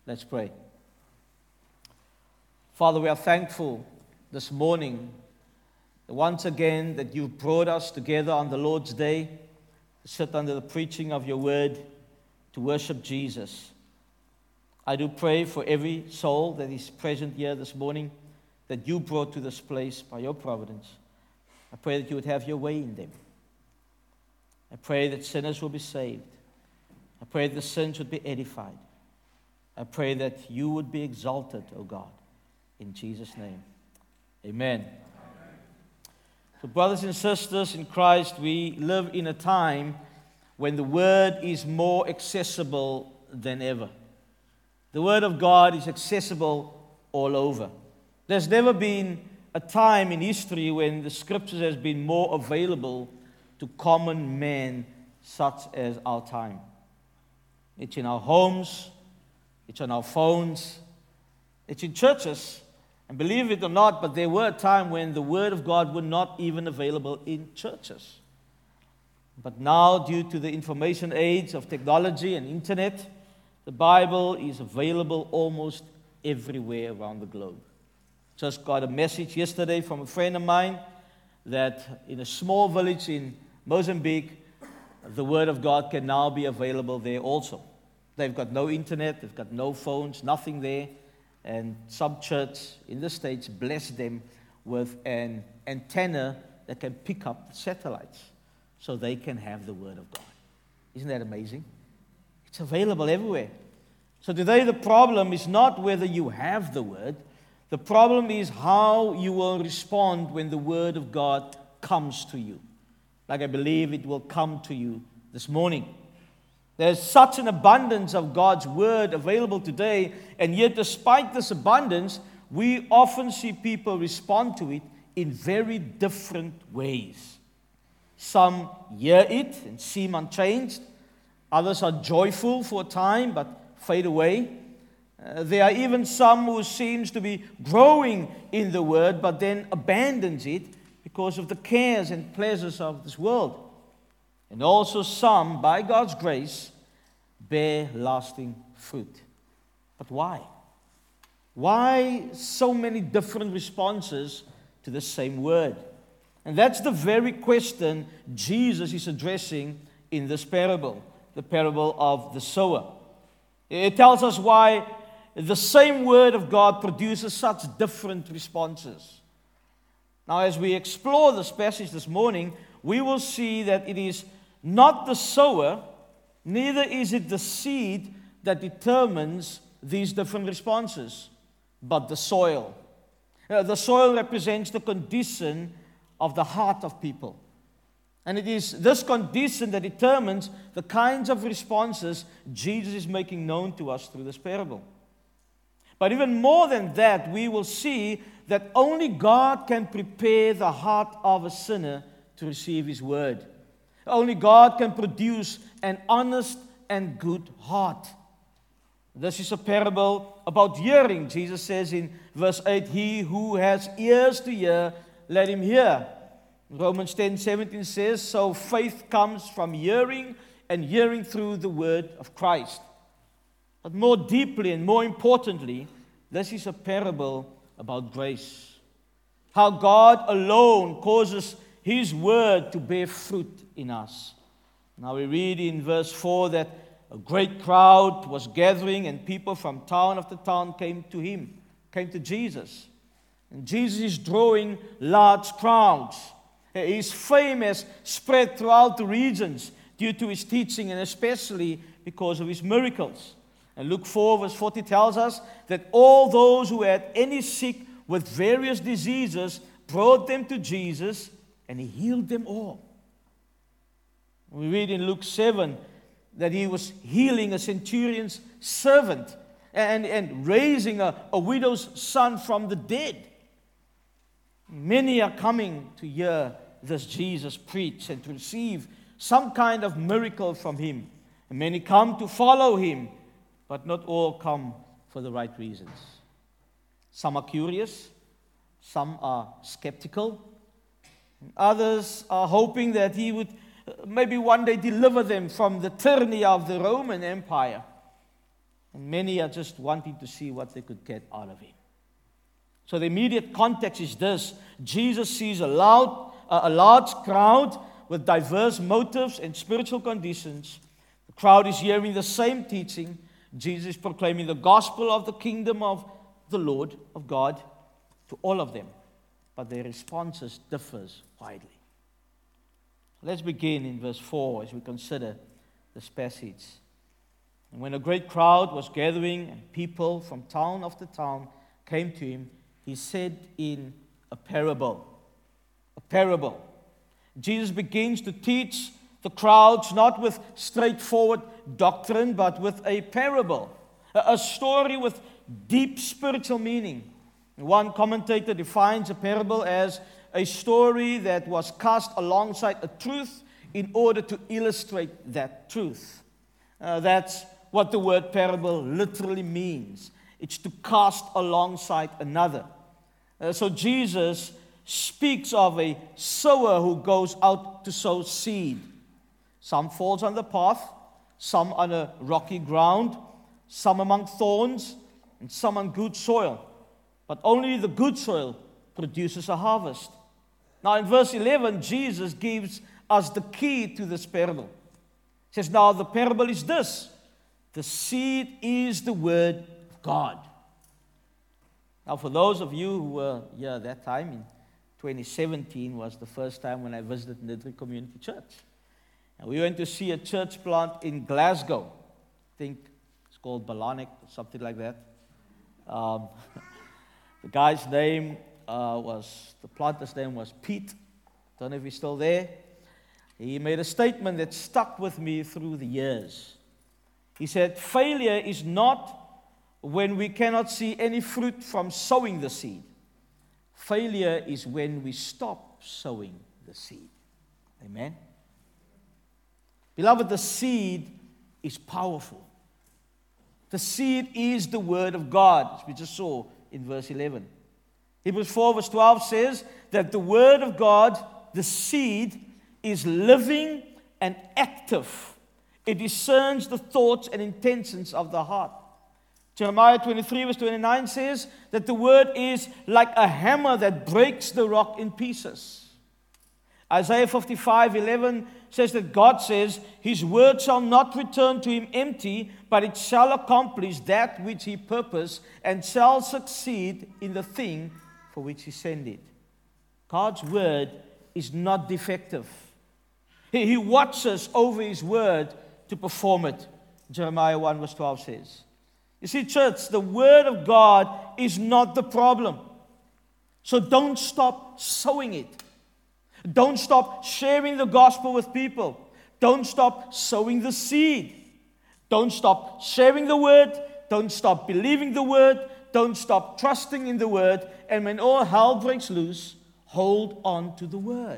Let's pray. Father, we are thankful this morning once again that you've brought us together on the Lord's Day to sit under the preaching of your word to worship Jesus. I do pray for every soul that is present here this morning that you brought to this place by your providence. I pray that you would have your way in them. I pray that sinners will be saved. I pray that the sins would be edified. I pray that you would be exalted, O God, in Jesus' name. Amen. So, brothers and sisters in Christ, we live in a time when the Word is more accessible than ever. The Word of God is accessible all over. There's never been a time in history when the Scriptures has been more available to common men such as our time. It's in our homes, it's on our phones, it's in churches, and believe it or not, but there were a time when the Word of God was not even available in churches. But now, due to the information age of technology and internet, the Bible is available almost everywhere around the globe. Just got a message yesterday from a friend of mine that in a small village in Mozambique, the Word of God can now be available there also. They've got no internet, they've got no phones, nothing there. And some church in the States blessed them with an antenna that can pick up satellites so they can have the Word of God. Isn't that amazing? It's available everywhere. So today the problem is not whether you have the Word. The problem is how you will respond when the Word of God comes to you. Like I believe it will come to you this morning. There's such an abundance of God's Word available today, and yet despite this abundance, we often see people respond to it in very different ways. Some hear it and seem unchanged. Others are joyful for a time but fade away. There are even some who seems to be growing in the Word but then abandons it because of the cares and pleasures of this world. And also some, by God's grace, bear lasting fruit. But why? Why so many different responses to the same word? And that's the very question Jesus is addressing in this parable, the parable of the sower. It tells us why the same word of God produces such different responses. Now, as we explore this passage this morning, we will see that it is not the sower, neither is it the seed that determines these different responses, but the soil. The soil represents the condition of the heart of people. And it is this condition that determines the kinds of responses Jesus is making known to us through this parable. But even more than that, we will see that only God can prepare the heart of a sinner to receive His word. Only God can produce an honest and good heart. This is a parable about hearing. Jesus says in verse 8, "He who has ears to hear, let him hear." Romans 10:17 says, "So faith comes from hearing, and hearing through the word of Christ." But more deeply and more importantly, this is a parable about grace. How God alone causes His word to bear fruit in us. Now we read in verse 4 that a great crowd was gathering and people from town after town came to Jesus. And Jesus is drawing large crowds. His fame has spread throughout the regions due to His teaching and especially because of His miracles. And Luke 4 verse 40 tells us that all those who had any sick with various diseases brought them to Jesus and He healed them all. We read in Luke 7 that He was healing a centurion's servant and raising a widow's son from the dead. Many are coming to hear this Jesus preach and to receive some kind of miracle from Him. And many come to follow Him, but not all come for the right reasons. Some are curious, some are skeptical, and others are hoping that He would maybe one day deliver them from the tyranny of the Roman Empire. And many are just wanting to see what they could get out of him. So the immediate context is this. Jesus sees a large crowd with diverse motives and spiritual conditions. The crowd is hearing the same teaching. Jesus is proclaiming the gospel of the kingdom of the Lord, of God, to all of them. But their responses differs widely. Let's begin in verse 4 as we consider this passage. And when a great crowd was gathering and people from town after town came to him, he said in a parable. A parable. Jesus begins to teach the crowds not with straightforward doctrine, but with a parable. A story with deep spiritual meaning. One commentator defines a parable as a story that was cast alongside a truth in order to illustrate that truth. That's what the word parable literally means. It's to cast alongside another. So Jesus speaks of a sower who goes out to sow seed. Some falls on the path, some on a rocky ground, some among thorns, and some on good soil. But only the good soil produces a harvest. Now in verse 11, Jesus gives us the key to this parable. He says, now the parable is this. The seed is the word of God. Now for those of you who were here that time, in 2017 was the first time when I visited Nidri Community Church. And we went to see a church plant in Glasgow. I think it's called Balanek or something like that. The guy's name the planter's name was Pete. Don't know if he's still there. He made a statement that stuck with me through the years. He said, failure is not when we cannot see any fruit from sowing the seed. Failure is when we stop sowing the seed. Amen? Beloved, the seed is powerful. The seed is the word of God, as we just saw in verse 11. Hebrews 4 verse 12 says that the word of God, the seed, is living and active. It discerns the thoughts and intentions of the heart. Jeremiah 23 verse 29 says that the word is like a hammer that breaks the rock in pieces. Isaiah 55:11 says that God says, His word shall not return to Him empty, but it shall accomplish that which He purposed and shall succeed in the thing for which He sent it. God's word is not defective. He watches over His word to perform it. Jeremiah 1 verse 12 says. You see, church, the word of God is not the problem. So don't stop sowing it. Don't stop sharing the gospel with people. Don't stop sowing the seed. Don't stop sharing the word. Don't stop believing the word. Don't stop trusting in the word. And when all hell breaks loose, hold on to the word.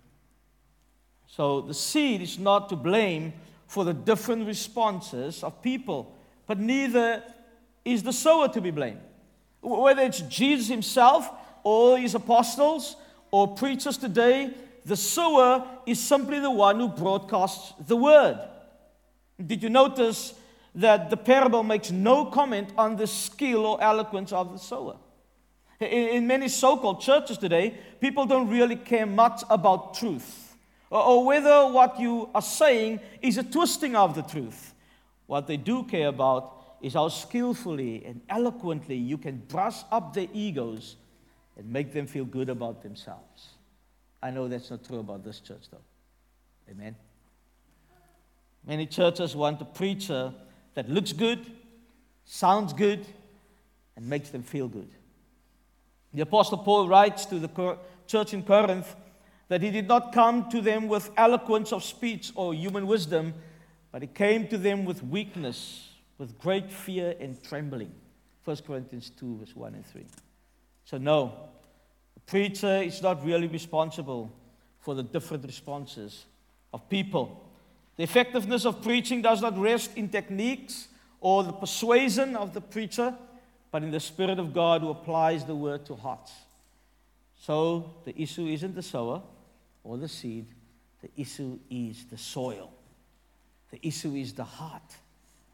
So the seed is not to blame for the different responses of people, but neither is the sower to be blamed. Whether it's Jesus himself or his apostles or preachers today, the sower is simply the one who broadcasts the word. Did you notice that the parable makes no comment on the skill or eloquence of the sower? In many so-called churches today, people don't really care much about truth or whether what you are saying is a twisting of the truth. What they do care about is how skillfully and eloquently you can brush up their egos and make them feel good about themselves. I know that's not true about this church, though. Amen? Many churches want a preacher that looks good, sounds good, and makes them feel good. The Apostle Paul writes to the church in Corinth that he did not come to them with eloquence of speech or human wisdom, but he came to them with weakness, with great fear and trembling. 1 Corinthians 2, verse 1 and 3. So no, the preacher is not really responsible for the different responses of people. The effectiveness of preaching does not rest in techniques or the persuasion of the preacher, but in the Spirit of God who applies the word to hearts. So the issue isn't the sower or the seed. The issue is the soil. The issue is the heart.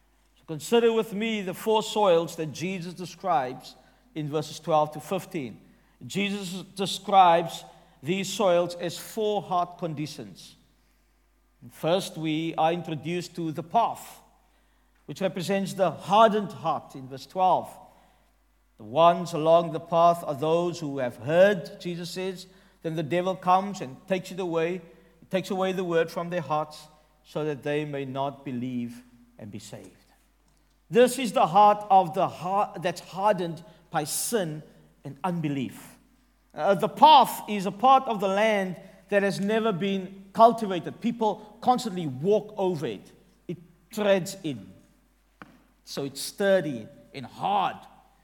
Consider with me the four soils that Jesus describes in verses 12 to 15. Jesus describes these soils as four heart conditions. First, we are introduced to the path, which represents the hardened heart in verse 12. The ones along the path are those who have heard, Jesus says. Then the devil comes and takes it away. He takes away the word from their hearts so that they may not believe and be saved. This is the heart of the heart that's hardened by sin and unbelief. The path is a part of the land that has never been cultivated. People constantly walk over it. It treads in. So it's sturdy and hard.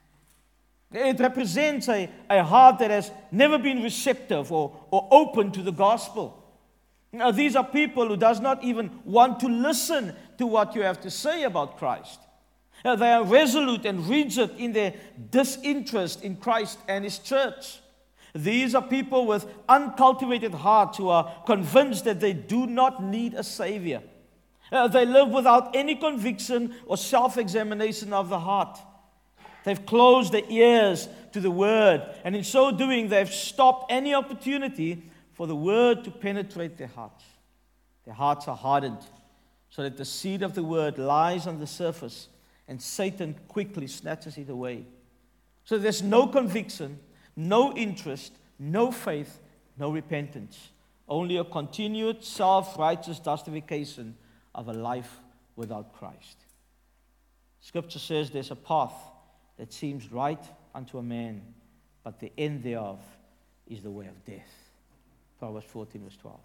It represents a heart that has never been receptive or open to the gospel. Now, these are people who does not even want to listen to what you have to say about Christ. They are resolute and rigid in their disinterest in Christ and His church. These are people with uncultivated hearts who are convinced that they do not need a Savior. They live without any conviction or self-examination of the heart. They've closed their ears to the Word, and in so doing, they've stopped any opportunity for the Word to penetrate their hearts. Their hearts are hardened, so that the seed of the Word lies on the surface, and Satan quickly snatches it away. So there's no conviction, no interest, no faith, no repentance. Only a continued self-righteous justification of a life without Christ. Scripture says there's a path that seems right unto a man, but the end thereof is the way of death. Proverbs 14, verse 12.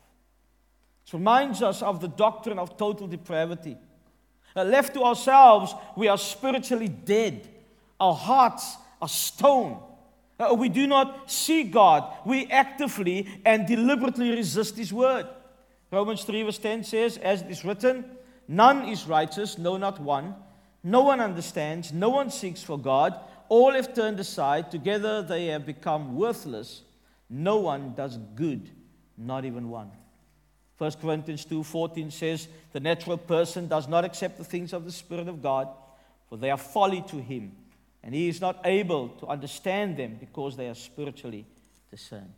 It reminds us of the doctrine of total depravity. Left to ourselves, we are spiritually dead. Our hearts are stone. We do not see God. We actively and deliberately resist His word. Romans 3 verse 10 says, as it is written, none is righteous, no, not one. No one understands, no one seeks for God. All have turned aside, together they have become worthless. No one does good, not even one. 1 Corinthians 2:14 says, the natural person does not accept the things of the Spirit of God, for they are folly to him, and he is not able to understand them because they are spiritually discerned.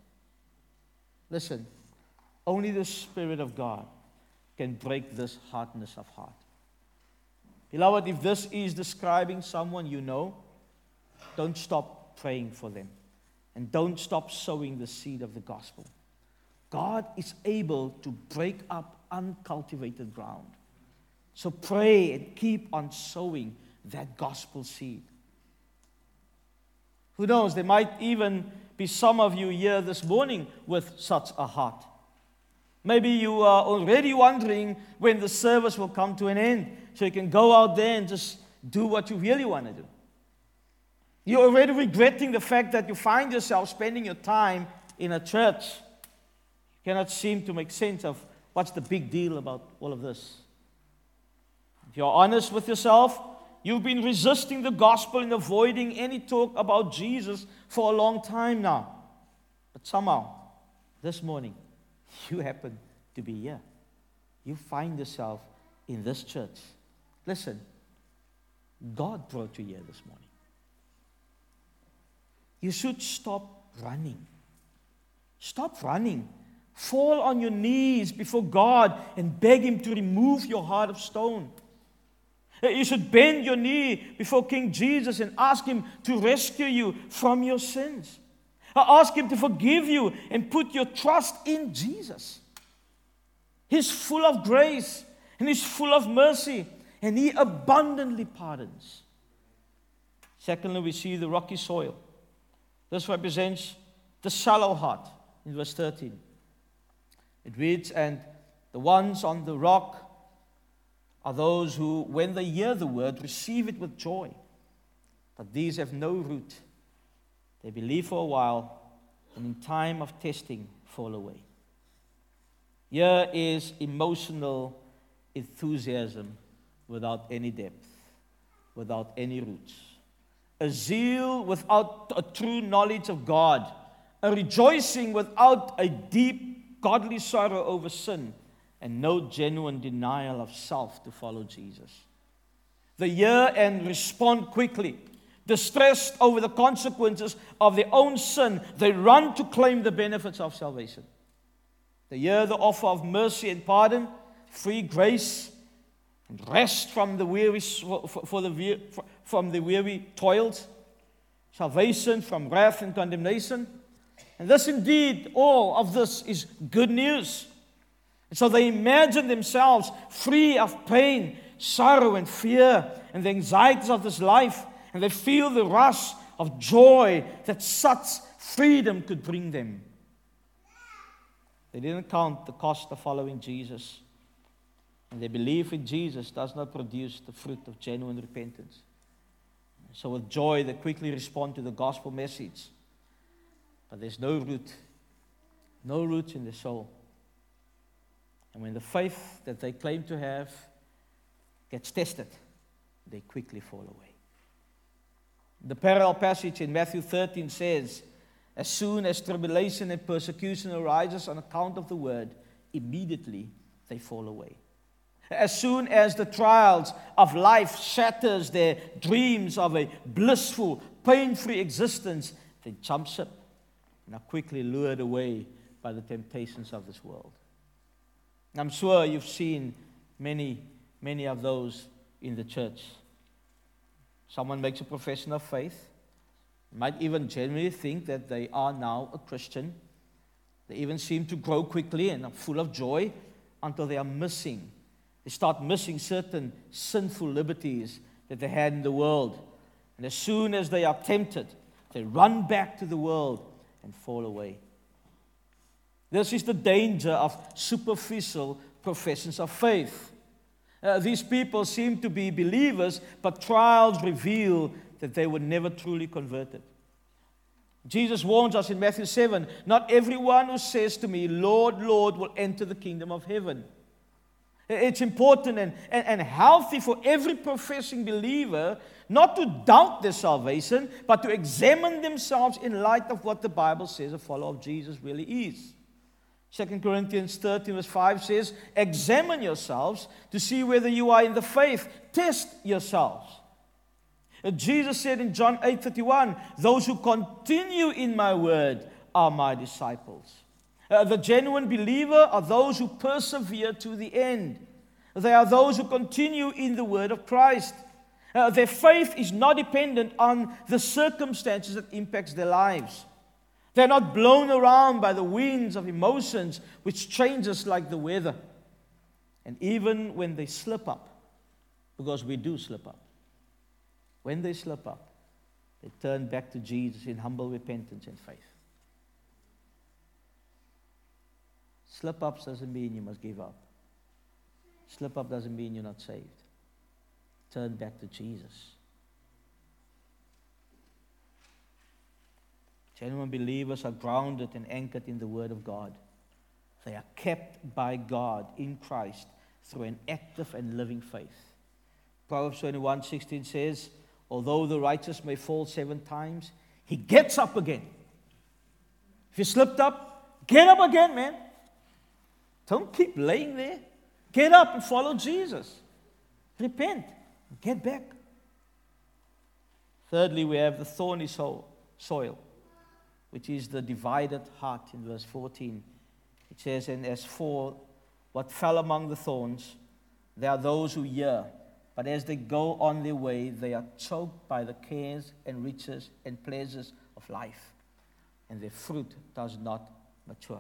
Listen, only the Spirit of God can break this hardness of heart. Beloved, if this is describing someone you know, don't stop praying for them. And don't stop sowing the seed of the gospel. God is able to break up uncultivated ground. So pray and keep on sowing that gospel seed. Who knows, there might even be some of you here this morning with such a heart. Maybe you are already wondering when the service will come to an end, so you can go out there and just do what you really want to do. You're already regretting the fact that you find yourself spending your time in a church. You cannot seem to make sense of what's the big deal about all of this. If you're honest with yourself, you've been resisting the gospel and avoiding any talk about Jesus for a long time now. But somehow, this morning, you happen to be here. You find yourself in this church. Listen, God brought you here this morning. You should stop running. Stop running. Fall on your knees before God and beg Him to remove your heart of stone. You should bend your knee before King Jesus and ask Him to rescue you from your sins. Ask Him to forgive you and put your trust in Jesus. He's full of grace and He's full of mercy and He abundantly pardons. Secondly, we see the rocky soil. This represents the shallow heart in verse 13. It reads, and the ones on the rock are those who, when they hear the word, receive it with joy. But these have no root. They believe for a while, and in time of testing, fall away. Here is emotional enthusiasm without any depth, without any roots. A zeal without a true knowledge of God. A rejoicing without a deep godly sorrow over sin. And no genuine denial of self to follow Jesus. They hear and respond quickly. Distressed over the consequences of their own sin, they run to claim the benefits of salvation. They hear the offer of mercy and pardon, free grace, and rest from the weary from the weary toils, salvation from wrath and condemnation. And this indeed, all of this is good news. And so they imagine themselves free of pain, sorrow, and fear, and the anxieties of this life, and they feel the rush of joy that such freedom could bring them. They didn't count the cost of following Jesus, and their belief in Jesus does not produce the fruit of genuine repentance. So with joy, they quickly respond to the gospel message, but there's no root in their soul. And when the faith that they claim to have gets tested, they quickly fall away. The parallel passage in Matthew 13 says, as soon as tribulation and persecution arises on account of the word, immediately they fall away. As soon as the trials of life shatters their dreams of a blissful, pain-free existence, they jump ship and are quickly lured away by the temptations of this world. And I'm sure you've seen many of those in the church. Someone makes a profession of faith, might even genuinely think that they are now a Christian. They even seem to grow quickly and are full of joy until they start missing certain sinful liberties that they had in the world. And as soon as they are tempted, they run back to the world and fall away. This is the danger of superficial professions of faith. These people seem to be believers, but trials reveal that they were never truly converted. Jesus warns us in Matthew 7, not everyone who says to me, Lord, Lord, will enter the kingdom of heaven. It's important and healthy for every professing believer not to doubt their salvation, but to examine themselves in light of what the Bible says a follower of Jesus really is. 2 Corinthians 13 verse 5 says, examine yourselves to see whether you are in the faith. Test yourselves. Jesus said in John 8:31, those who continue in my word are my disciples. The genuine believer are those who persevere to the end. They are those who continue in the word of Christ. Their faith is not dependent on the circumstances that impacts their lives. They're not blown around by the winds of emotions which changes like the weather. And even when they slip up, because we do slip up, when they slip up, they turn back to Jesus in humble repentance and faith. Slip-ups doesn't mean you must give up. Slip-up doesn't mean you're not saved. Turn back to Jesus. Genuine believers are grounded and anchored in the Word of God. They are kept by God in Christ through an active and living faith. Proverbs 21:16 says, although the righteous may fall 7 times, he gets up again. If you slipped up, get up again, man. Don't keep laying there. Get up and follow Jesus. Repent. Get back. Thirdly, we have the thorny soil, which is the divided heart in verse 14. It says, and as for what fell among the thorns, there are those who hear, but as they go on their way, they are choked by the cares and riches and pleasures of life, and their fruit does not mature.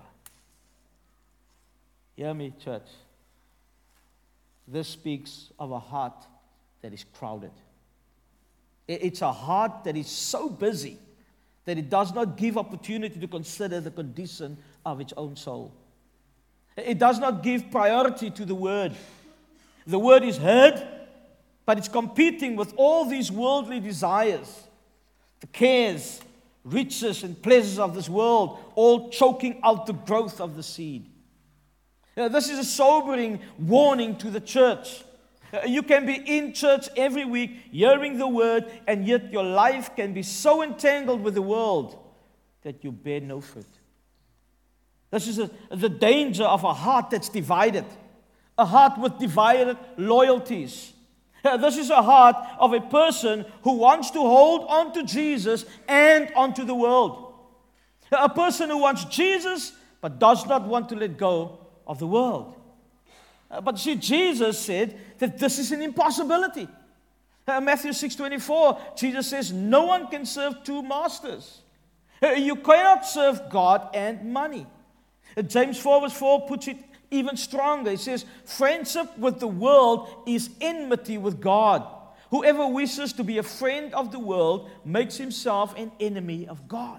Hear me, church. This speaks of a heart that is crowded. It's a heart that is so busy that it does not give opportunity to consider the condition of its own soul. It does not give priority to the Word. The Word is heard, but it's competing with all these worldly desires, the cares, riches, and pleasures of this world, all choking out the growth of the seed. This is a sobering warning to the church. You can be in church every week, hearing the word, and yet your life can be so entangled with the world that you bear no fruit. This is the danger of a heart that's divided, a heart with divided loyalties. This is a heart of a person who wants to hold on to Jesus and onto the world. A person who wants Jesus but does not want to let go of the world. But see, Jesus said that this is an impossibility. Matthew 6:24, Jesus says, no one can serve two masters. You cannot serve God and money. James 4:4 puts it even stronger. He says, friendship with the world is enmity with God. Whoever wishes to be a friend of the world makes himself an enemy of God.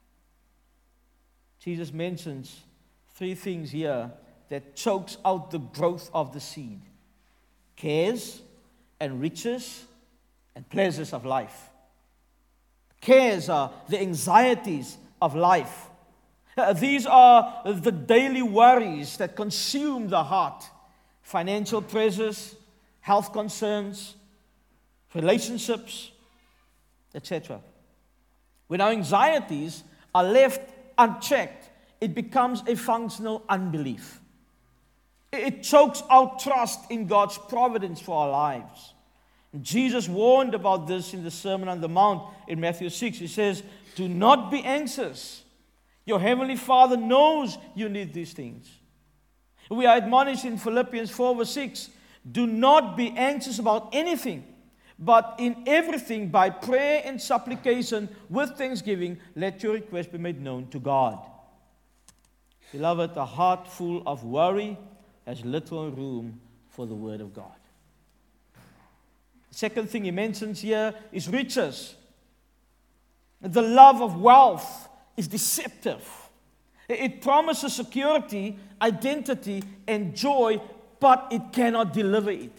Jesus mentions three things here that chokes out the growth of the seed: cares and riches and pleasures of life. Cares are the anxieties of life. These are the daily worries that consume the heart. Financial pressures, health concerns, relationships, etc. When our anxieties are left unchecked, it becomes a functional unbelief. It chokes out trust in God's providence for our lives. And Jesus warned about this in the Sermon on the Mount in Matthew 6. He says, do not be anxious. Your heavenly Father knows you need these things. We are admonished in Philippians 4:6. Do not be anxious about anything, but in everything by prayer and supplication with thanksgiving, let your request be made known to God. Beloved, a heart full of worry has little room for the Word of God. The second thing he mentions here is riches. The love of wealth is deceptive. It promises security, identity, and joy, but it cannot deliver it.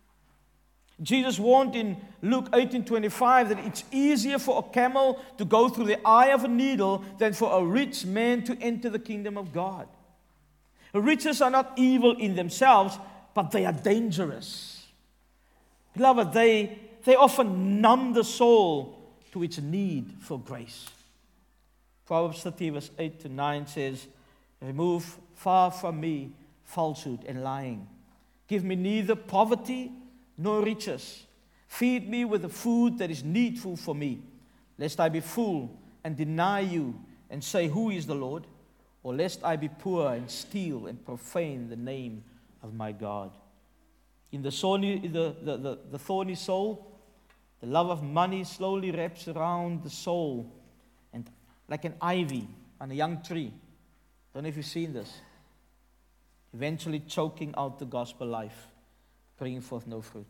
Jesus warned in Luke 18:25 that it's easier for a camel to go through the eye of a needle than for a rich man to enter the kingdom of God. Riches are not evil in themselves, but they are dangerous. Beloved, they often numb the soul to its need for grace. Proverbs 30 verse 8 to 9 says, remove far from me falsehood and lying. Give me neither poverty nor riches. Feed me with the food that is needful for me, lest I be full and deny you and say, who is the Lord? Or lest I be poor and steal and profane the name of my God. In the thorny soul, the love of money slowly wraps around the soul, and like an ivy on a young tree. Don't know if you've seen this. Eventually choking out the gospel life, bringing forth no fruit.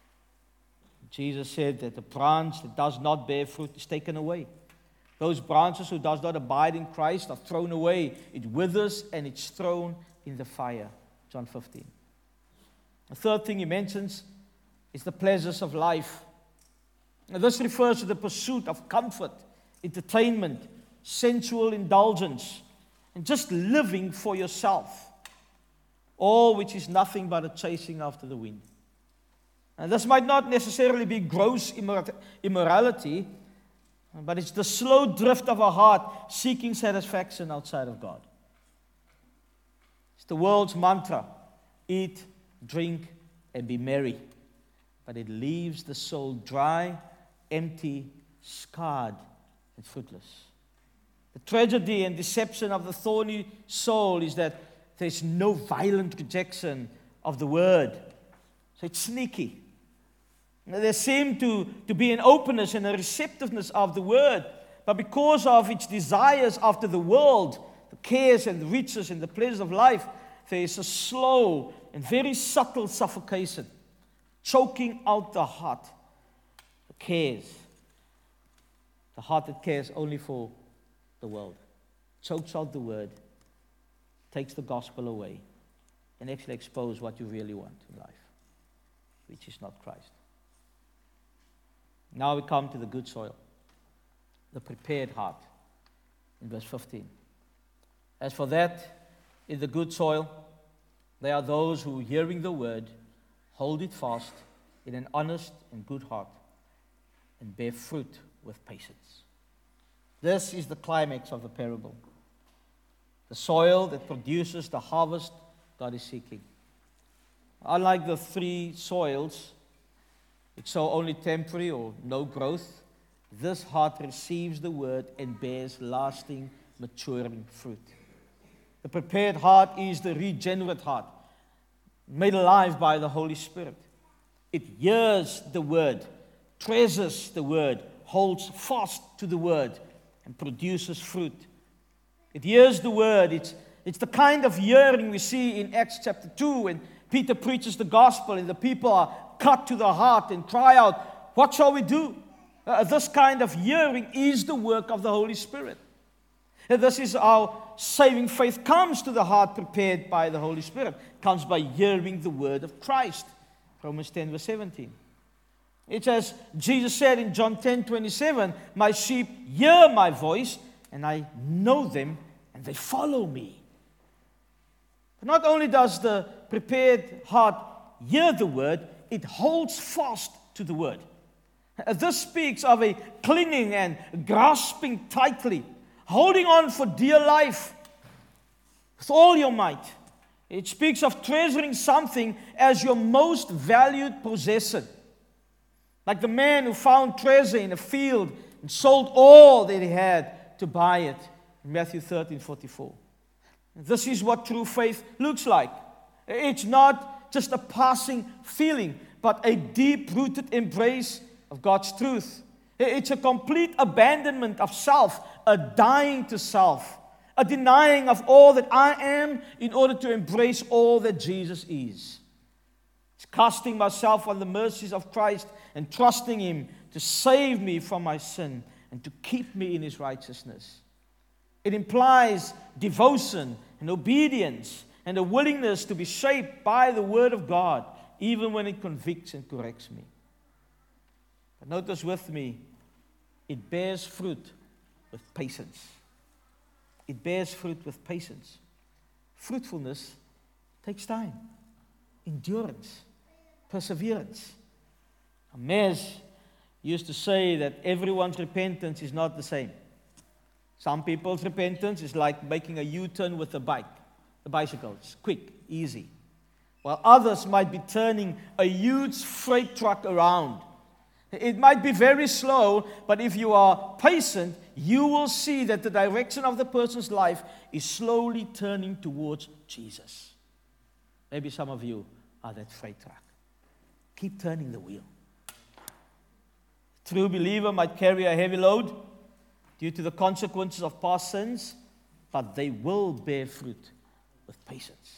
Jesus said that the branch that does not bear fruit is taken away. Those branches who does not abide in Christ are thrown away. It withers and it's thrown in the fire. John 15. The third thing he mentions is the pleasures of life. Now, this refers to the pursuit of comfort, entertainment, sensual indulgence, and just living for yourself. All which is nothing but a chasing after the wind. And this might not necessarily be gross immorality, but it's the slow drift of a heart seeking satisfaction outside of God. It's the world's mantra: eat, drink, and be merry. But it leaves the soul dry, empty, scarred, and fruitless. The tragedy and deception of the thorny soul is that there's no violent rejection of the word. So it's sneaky. There seemed to be an openness and a receptiveness of the word, but because of its desires after the world, the cares and the riches and the pleasures of life, there is a slow and very subtle suffocation, choking out the heart, the cares, the heart that cares only for the world, chokes out the word, takes the gospel away, and actually expose what you really want in life, which is not Christ. Now we come to the good soil, the prepared heart, in verse 15. As for that, in the good soil, there are those who, hearing the word, hold it fast in an honest and good heart, and bear fruit with patience. This is the climax of the parable. The soil that produces the harvest God is seeking. Unlike the three soils, it's so only temporary or no growth. This heart receives the word and bears lasting, maturing fruit. The prepared heart is the regenerate heart, made alive by the Holy Spirit. It hears the word, treasures the word, holds fast to the word, and produces fruit. It hears the word. It's the kind of hearing we see in Acts chapter 2 when Peter preaches the gospel and the people are cut to the heart and cry out, "What shall we do?" This kind of hearing is the work of the Holy Spirit. And this is how saving faith comes to the heart prepared by the Holy Spirit. It comes by hearing the word of Christ. Romans 10 verse 17. It's as Jesus said in John 10:27, "My sheep hear my voice, and I know them, and they follow me." But not only does the prepared heart hear the word, it holds fast to the word. This speaks of a clinging and grasping tightly, holding on for dear life with all your might. It speaks of treasuring something as your most valued possession. Like the man who found treasure in a field and sold all that he had to buy it. In Matthew 13:44. This is what true faith looks like. It's not just a passing feeling, but a deep-rooted embrace of God's truth. It's a complete abandonment of self, a dying to self, a denying of all that I am in order to embrace all that Jesus is. It's casting myself on the mercies of Christ and trusting Him to save me from my sin and to keep me in His righteousness. It implies devotion and obedience and a willingness to be shaped by the Word of God, even when it convicts and corrects me. But notice with me, it bears fruit with patience. It bears fruit with patience. Fruitfulness takes time, endurance, perseverance. Mes used to say that everyone's repentance is not the same. Some people's repentance is like making a U-turn with a bicycle. It's quick, easy. While others might be turning a huge freight truck around. It might be very slow, but if you are patient, you will see that the direction of the person's life is slowly turning towards Jesus. Maybe some of you are that freight truck. Keep turning the wheel. A true believer might carry a heavy load due to the consequences of past sins, but they will bear fruit with patience.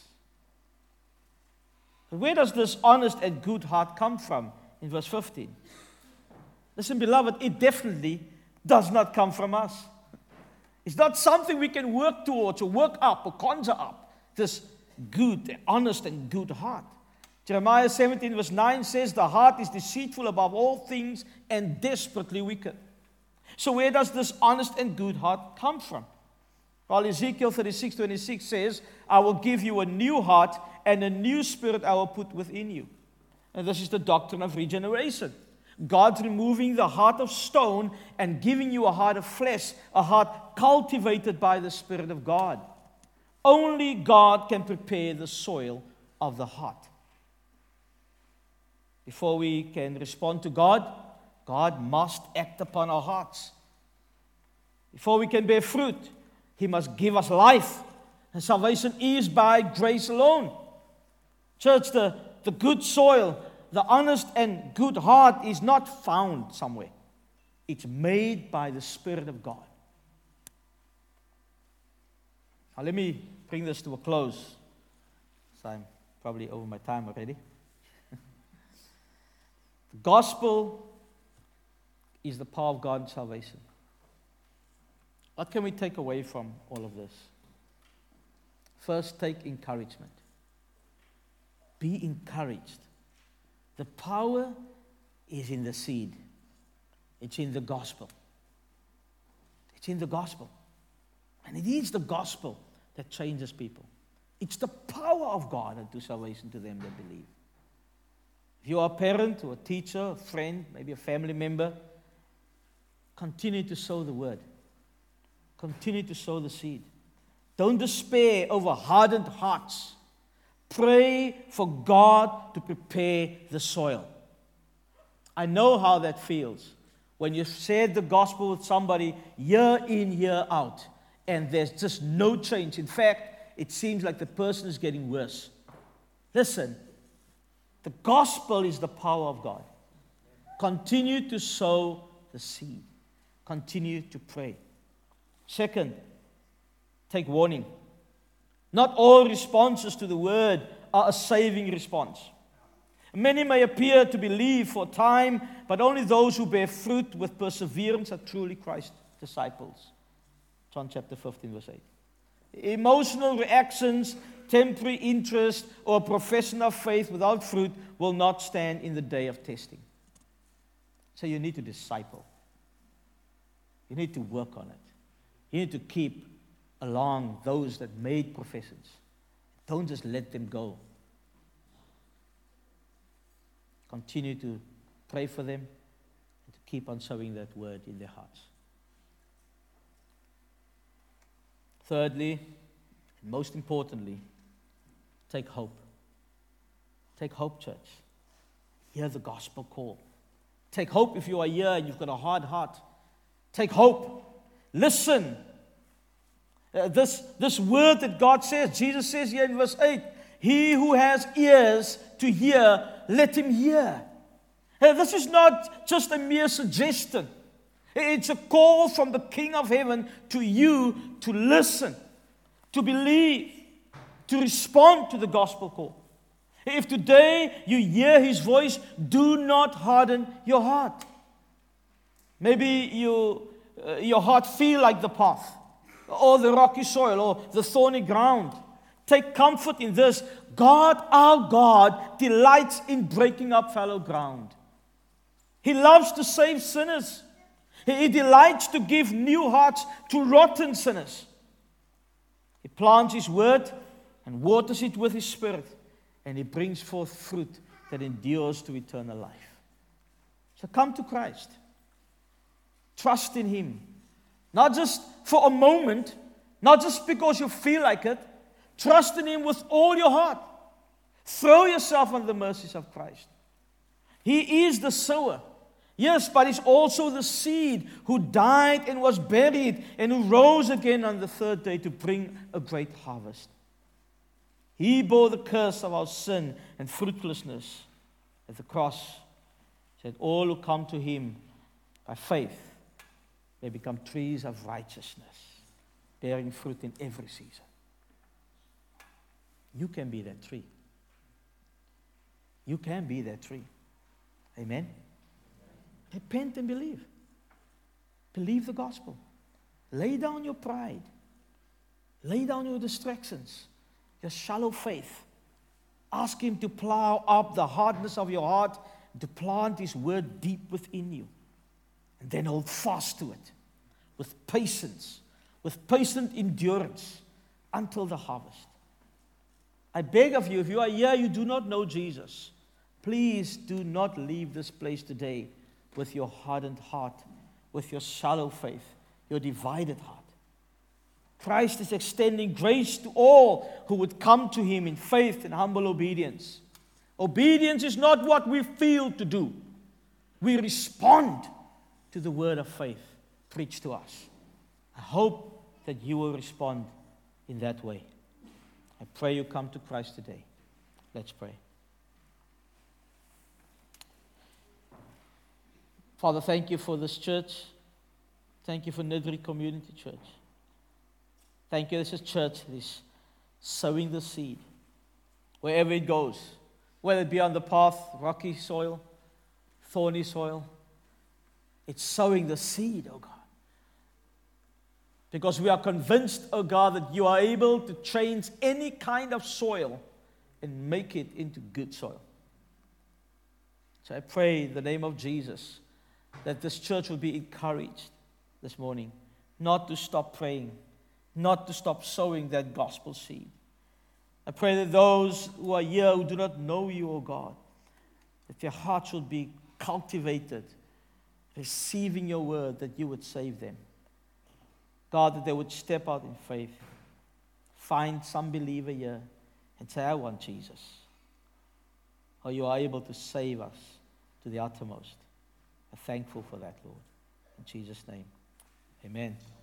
But where does this honest and good heart come from? In verse 15. Listen, beloved, it definitely does not come from us. It's not something we can work towards or work up or conjure up. This good, honest and good heart. Jeremiah 17 verse 9 says, "The heart is deceitful above all things and desperately wicked." So where does this honest and good heart come from? Well, Ezekiel 36:26 says, "I will give you a new heart and a new spirit I will put within you." And this is the doctrine of regeneration. God's removing the heart of stone and giving you a heart of flesh, a heart cultivated by the Spirit of God. Only God can prepare the soil of the heart. Before we can respond to God, God must act upon our hearts. Before we can bear fruit, He must give us life. And salvation is by grace alone. Church, the good soil, the honest and good heart is not found somewhere. It's made by the Spirit of God. Now let me bring this to a close. So I'm probably over my time already. The gospel is the power of God in salvation. What can we take away from all of this? First, take encouragement. Be encouraged. The power is in the seed. It's in the gospel. It's in the gospel. And it is the gospel that changes people. It's the power of God unto salvation to them that believe. If you are a parent or a teacher, a friend, maybe a family member, continue to sow the word. Continue to sow the seed. Don't despair over hardened hearts. Pray for God to prepare the soil. I know how that feels when you've shared the gospel with somebody year in, year out, and there's just no change. In fact, it seems like the person is getting worse. Listen, the gospel is the power of God. Continue to sow the seed. Continue to pray. Second, take warning. Not all responses to the word are a saving response. Many may appear to believe for a time, but only those who bear fruit with perseverance are truly Christ's disciples. John chapter 15, verse 8. Emotional reactions, temporary interest, or profession of faith without fruit will not stand in the day of testing. So you need to disciple. You need to work on it. You need to keep along those that made professions. Don't just let them go. Continue to pray for them and to keep on sowing that word in their hearts. Thirdly, and most importantly, take hope. Take hope, church. Hear the gospel call. Take hope if you are here and you've got a hard heart. Take hope. Listen. This word that God says, Jesus says here in verse 8, he who has ears to hear, let him hear. This is not just a mere suggestion. It's a call from the King of Heaven to you to listen, to believe, to respond to the gospel call. If today you hear his voice, do not harden your heart. Maybe your heart feel like the path, or the rocky soil, or the thorny ground. Take comfort in this. God, our God, delights in breaking up fallow ground. He loves to save sinners. He delights to give new hearts to rotten sinners. He plants his word and waters it with his spirit, and he brings forth fruit that endures to eternal life. So come to Christ. Trust in him. Not just for a moment, not just because you feel like it. Trust in him with all your heart. Throw yourself on the mercies of Christ. He is the sower. Yes, but he's also the seed who died and was buried and who rose again on the third day to bring a great harvest. He bore the curse of our sin and fruitlessness at the cross, so that all who come to him by faith may become trees of righteousness, bearing fruit in every season. You can be that tree. You can be that tree. Amen? Repent and believe. Believe the gospel. Lay down your pride. Lay down your distractions, your shallow faith. Ask him to plow up the hardness of your heart, to plant his word deep within you. And then hold fast to it with patience, with patient endurance until the harvest. I beg of you, if you are here, you do not know Jesus, please do not leave this place today with your hardened heart, with your shallow faith, your divided heart. Christ is extending grace to all who would come to him in faith and humble obedience. Obedience is not what we feel to do. We respond to the word of faith preached to us. I hope that you will respond in that way. I pray you come to Christ today. Let's pray. Father, thank you for this church. Thank you for Nidri Community Church. Thank you, this is church that is sowing the seed wherever it goes, whether it be on the path, rocky soil, thorny soil. It's sowing the seed, oh God. Because we are convinced, oh God, that you are able to change any kind of soil and make it into good soil. So I pray in the name of Jesus that this church will be encouraged this morning not to stop praying, not to stop sowing that gospel seed. I pray that those who are here who do not know you, O God, that their hearts will be cultivated, receiving your word, that you would save them. God, that they would step out in faith, find some believer here and say, I want Jesus. Or you are able to save us to the uttermost. We're thankful for that, Lord. In Jesus' name, amen.